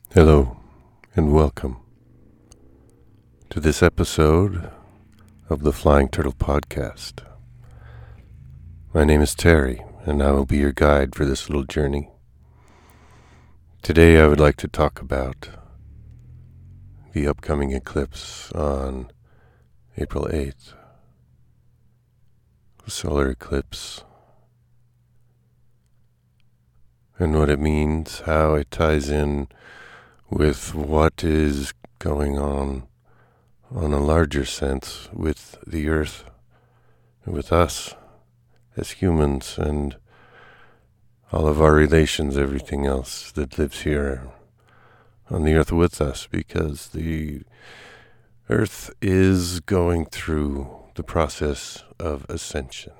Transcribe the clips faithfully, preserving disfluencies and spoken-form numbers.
Hello, and welcome to this episode of the Flying Turtle Podcast. My name is Terry, and I will be your guide for this little journey. Today I would like to talk about the upcoming eclipse on April eighth, the solar eclipse, and what it means, how it ties in with what is going on on a larger sense with the earth, with us as humans, and all of our relations, everything else that lives here on the earth with us, because the earth is going through the process of ascension.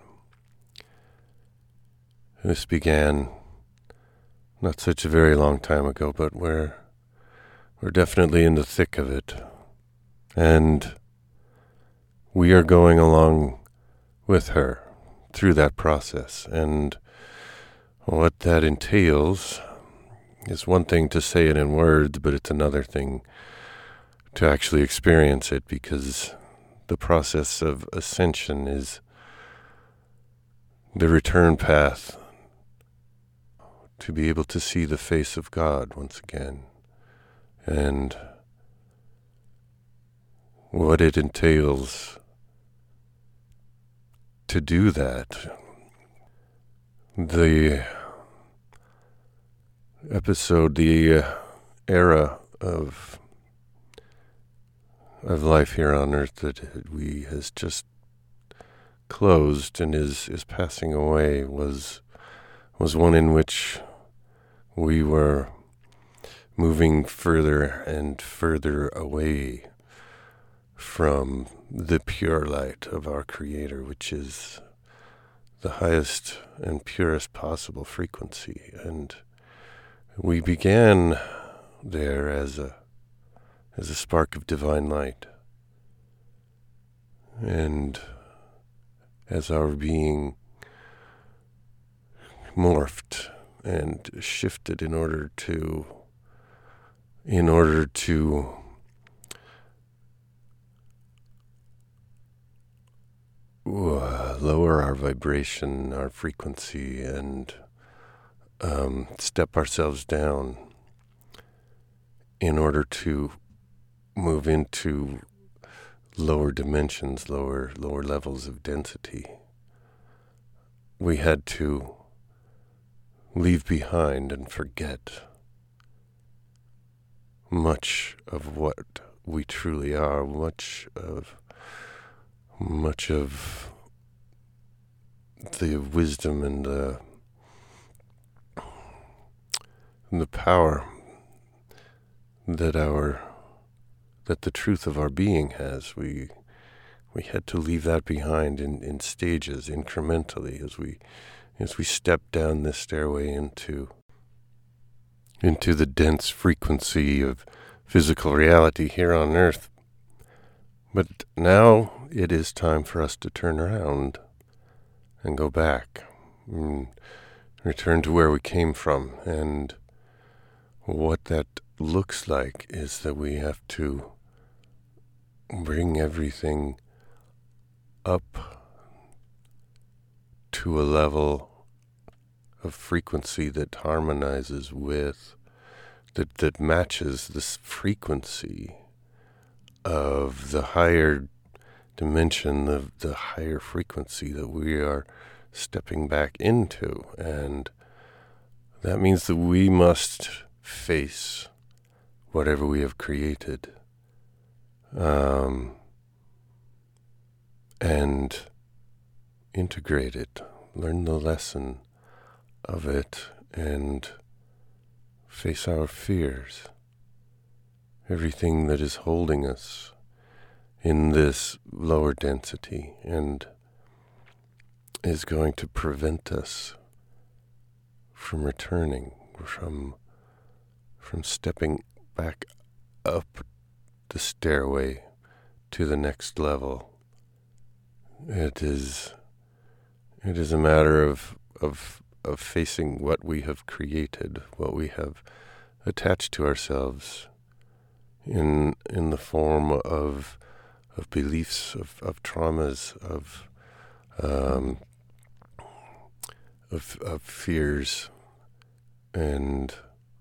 This began not such a very long time ago, but we're We're definitely in the thick of it, and we are going along with her through that process. And what that entails is one thing to say it in words, but it's another thing to actually experience it, because the process of ascension is the return path to be able to see the face of God once again. And what it entails to do that. The episode, the uh, era of of life here on earth that we has just closed and is, is passing away was was one in which we were moving further and further away from the pure light of our Creator, which is the highest and purest possible frequency. And we began there as a as a spark of divine light. And as our being morphed and shifted in order to in order to uh, lower our vibration, our frequency, and um, step ourselves down in order to move into lower dimensions, lower lower levels of density. We had to leave behind and forget much of what we truly are, much of much of the wisdom and the and the power that our that the truth of our being has. We we had to leave that behind in, in stages, incrementally, as we as we step down this stairway into into the dense frequency of physical reality here on earth. But now it is time for us to turn around and go back and return to where we came from. And what that looks like is that we have to bring everything up to a level of frequency that harmonizes with, that, that matches this frequency of the higher dimension, of the higher frequency that we are stepping back into. And that means that we must face whatever we have created, um, and integrate it, learn the lesson of it, and face our fears, everything that is holding us in this lower density and is going to prevent us from returning, from from stepping back up the stairway to the next level. It is it is a matter of of of facing what we have created, what we have attached to ourselves in in the form of of beliefs, of, of traumas, of um, of, of fears, and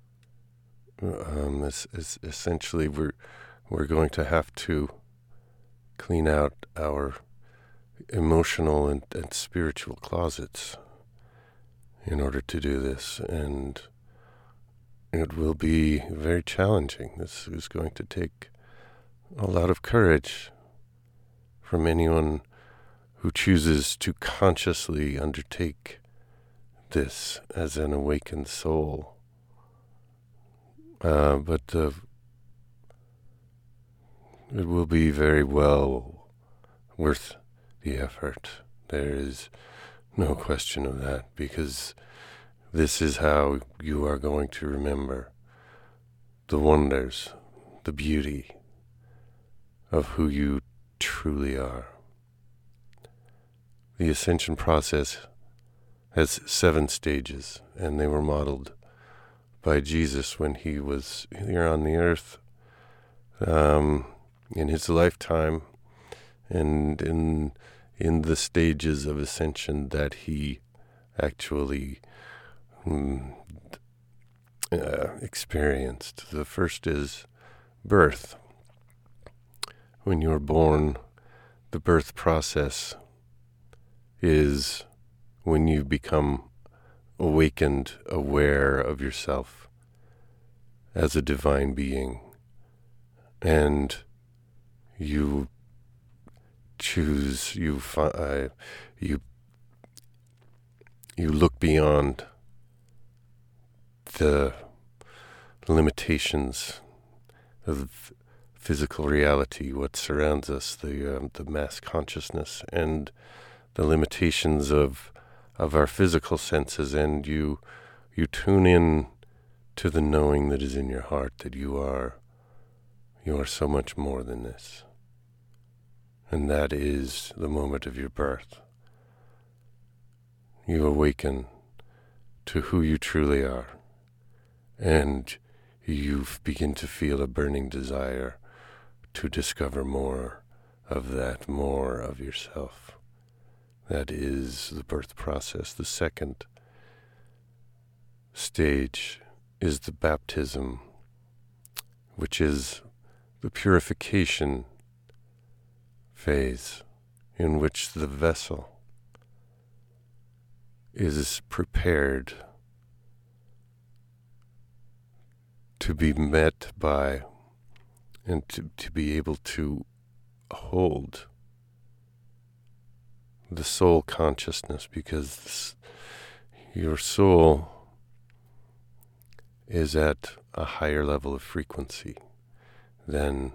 um, it's, it's essentially we're we're going to have to clean out our emotional and, and spiritual closets in order to do this, and it will be very challenging. This is going to take a lot of courage from anyone who chooses to consciously undertake this as an awakened soul. Uh, but uh, it will be very well worth the effort. There is no question of that, because this is how you are going to remember the wonders, the beauty of who you truly are. The ascension process has seven stages, and they were modeled by Jesus when he was here on the earth, um, in his lifetime, and in in the stages of ascension that he actually um, uh, experienced. The first is birth. When you're born, the birth process is when you become awakened, aware of yourself as a divine being, and you choose, you uh, you you look beyond the limitations of physical reality, what surrounds us, the um, the mass consciousness, and the limitations of of our physical senses, and you you tune in to the knowing that is in your heart that you are you are so much more than this. And that is the moment of your birth. You awaken to who you truly are, and you begin to feel a burning desire to discover more of that, more of yourself. That is the birth process. The second stage is the baptism, which is the purification phase, in which the vessel is prepared to be met by and to, to be able to hold the soul consciousness, because this, your soul is at a higher level of frequency than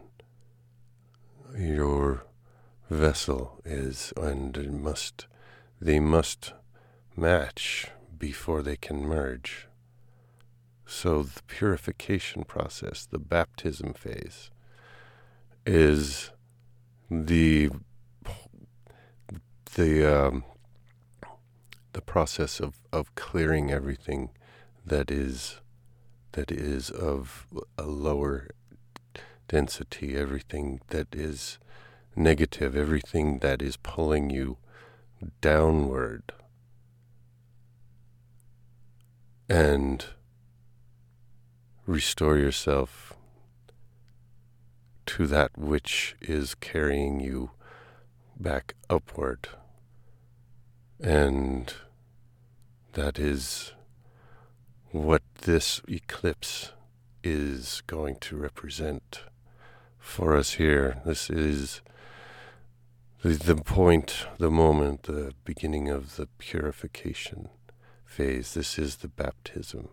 your vessel is, and it must they must match before they can merge. So the purification process, the baptism phase, is the the um, the process of, of clearing everything that is that is of a lower density, everything that is negative, everything that is pulling you downward, and restore yourself to that which is carrying you back upward. And that is what this eclipse is going to represent for us here. This is the, the point, the moment, the beginning of the purification phase. This is the baptism.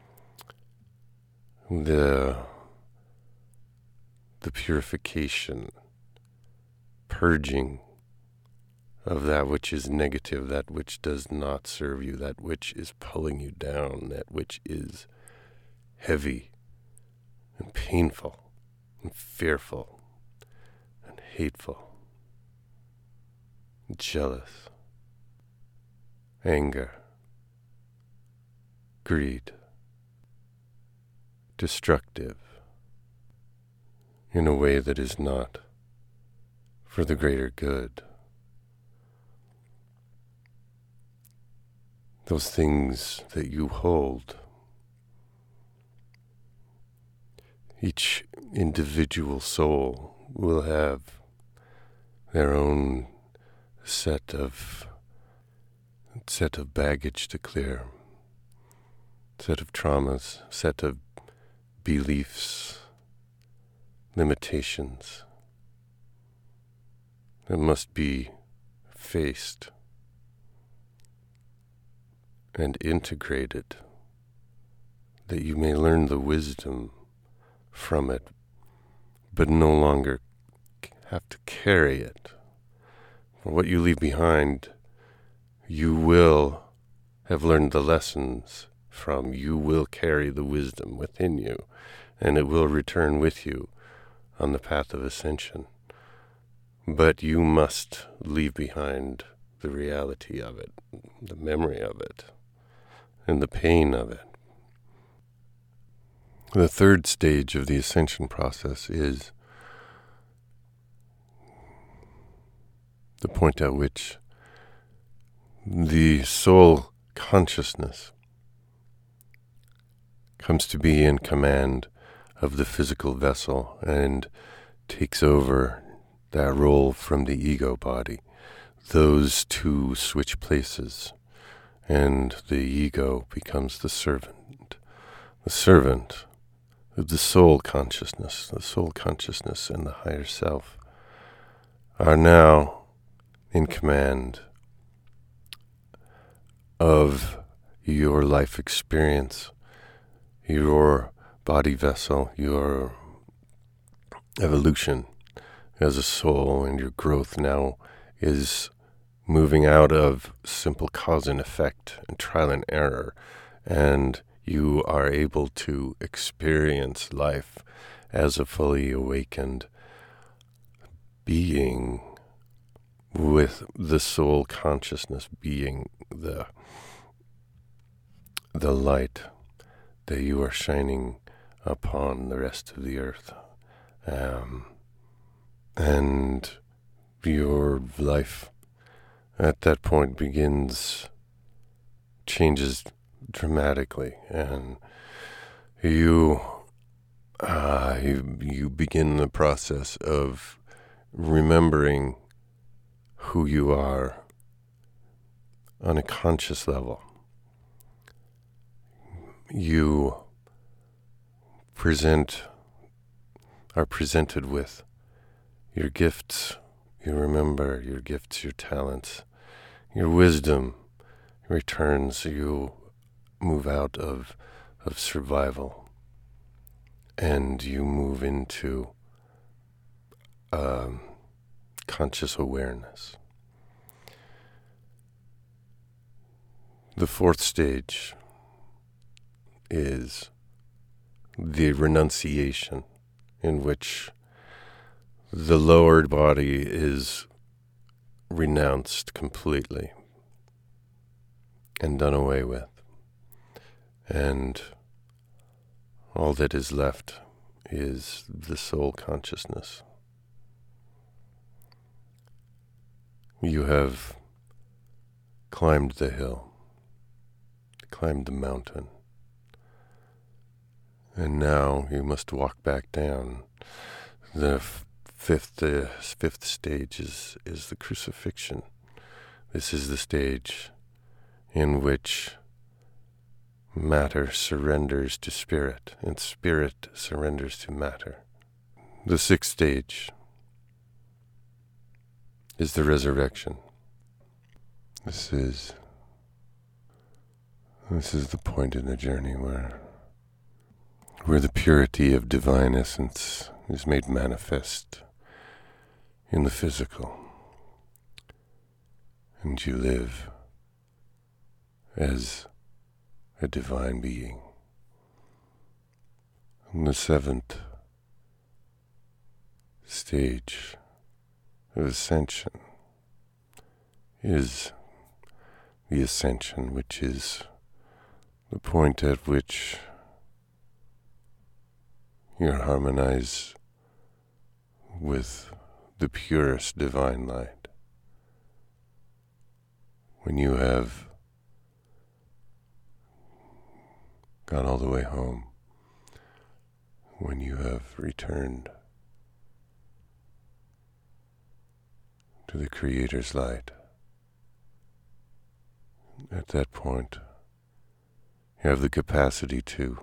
The, the purification, purging of that which is negative, that which does not serve you, that which is pulling you down, that which is heavy and painful and fearful and hateful, jealous, anger, greed, destructive in a way that is not for the greater good. Those things that you hold, each individual soul will have their own set of set of baggage to clear, set of traumas, set of beliefs, limitations that must be faced and integrated, that you may learn the wisdom from it, but no longer have to carry it. For what you leave behind, you will have learned the lessons from. You will carry the wisdom within you, and it will return with you on the path of ascension. But you must leave behind the reality of it, the memory of it, and the pain of it. The third stage of the ascension process is the point at which the soul consciousness comes to be in command of the physical vessel and takes over that role from the ego body. Those two switch places, and the ego becomes the servant. The servant of the soul consciousness, the soul consciousness and the higher self are now in command of your life experience, your body vessel, your evolution as a soul, and your growth now is moving out of simple cause and effect and trial and error, and you are able to experience life as a fully awakened being, with the soul consciousness being the the light that you are shining upon the rest of the earth. Um, and your life at that point begins, changes dramatically, and you, uh, you, you begin the process of remembering who you are on a conscious level. You present, are presented with your gifts. You remember your gifts, your talents, your wisdom returns. You move out of, of survival, and you move into um, conscious awareness. The fourth stage is the renunciation, in which the lowered body is renounced completely and done away with, and all that is left is the soul consciousness. You have climbed the hill, climbed the mountain, and now you must walk back down. The f- fifth uh, fifth stage is, is the crucifixion. This is the stage in which matter surrenders to spirit, and spirit surrenders to matter. The sixth stage is the resurrection. This is this is the point in the journey where where the purity of divine essence is made manifest in the physical, and you live as a divine being. And the seventh stage of ascension is the ascension, which is the point at which you harmonize with the purest divine light. When you have gone all the way home, when you have returned to the Creator's light, at that point, you have the capacity to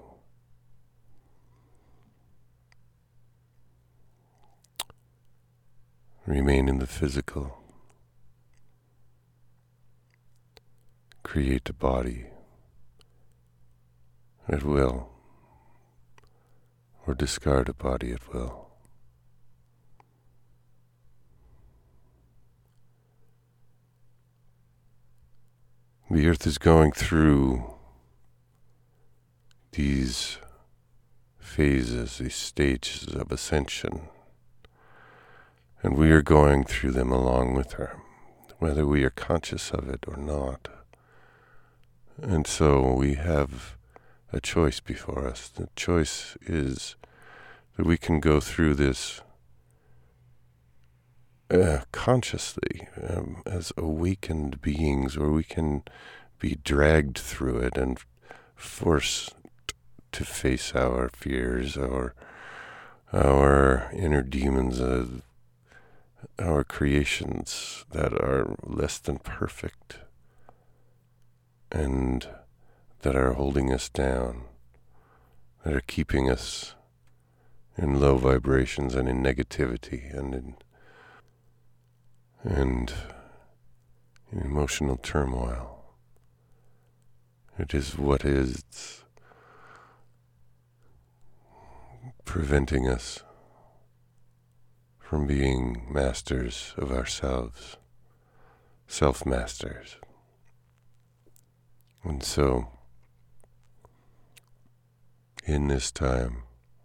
remain in the physical, create a body at will, or discard a body at will. The earth is going through these phases, these stages of ascension, and we are going through them along with her, whether we are conscious of it or not. And so we have a choice before us. The choice is that we can go through this uh, consciously um, as awakened beings, or we can be dragged through it and forced to face our fears, or our inner demons, uh, our creations that are less than perfect and that are holding us down, that are keeping us in low vibrations and in negativity and in and in emotional turmoil. It is what is preventing us from being masters of ourselves, self-masters. And so, in this time,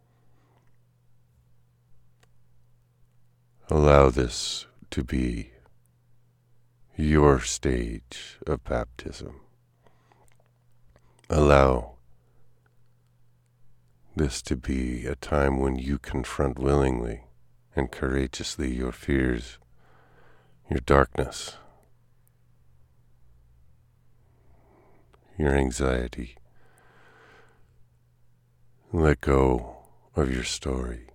allow this to be your stage of baptism. Allow this to be a time when you confront willingly and courageously your fears, your darkness, your anxiety. Let go of your story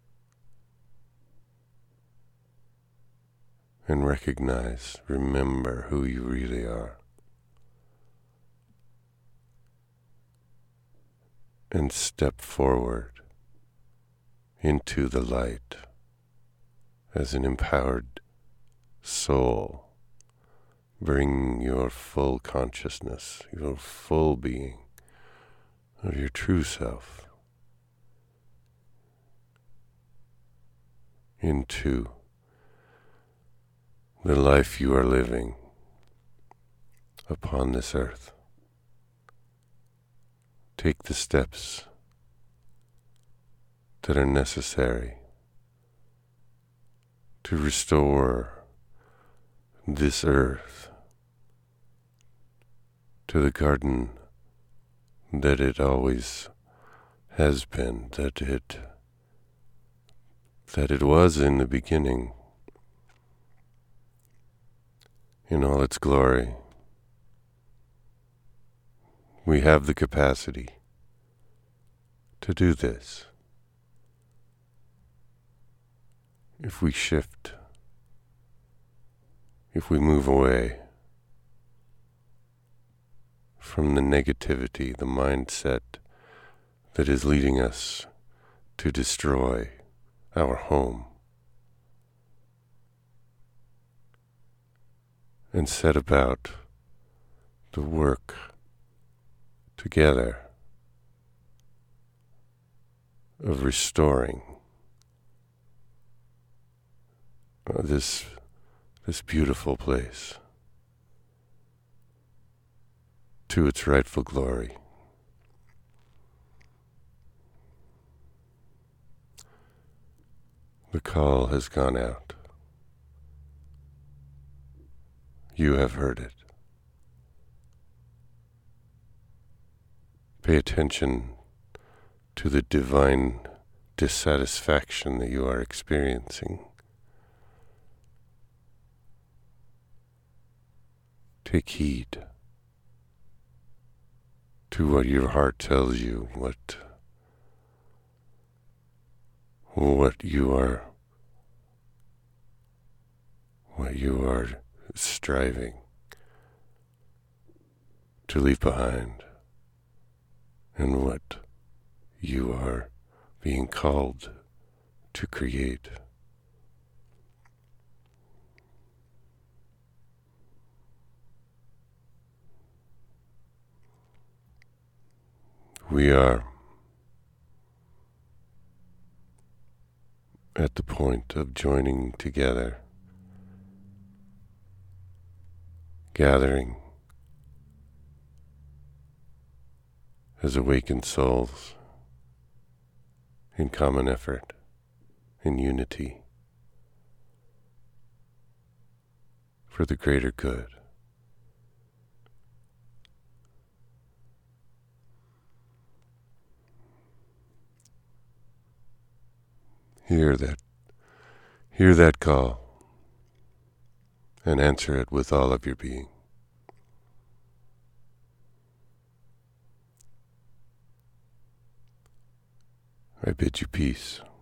and recognize, remember who you really are, and step forward into the light as an empowered soul. Bring your full consciousness, your full being of your true self into the life you are living upon this earth. Take the steps that are necessary to restore this earth to the garden that it always has been, that it that it was in the beginning, in all its glory. We have the capacity to do this if we shift, if we move away from the negativity, the mindset that is leading us to destroy our home, and set about the work together of restoring uh, this this beautiful place to its rightful glory. The call has gone out. You have heard it. Pay attention to the divine dissatisfaction that you are experiencing. Take heed to what your heart tells you, what what you are what you are striving to leave behind, and what you are being called to create. We are at the point of joining together, gathering as awakened souls in common effort, in unity, for the greater good. Hear that, hear that call, and answer it with all of your being. I bid you peace.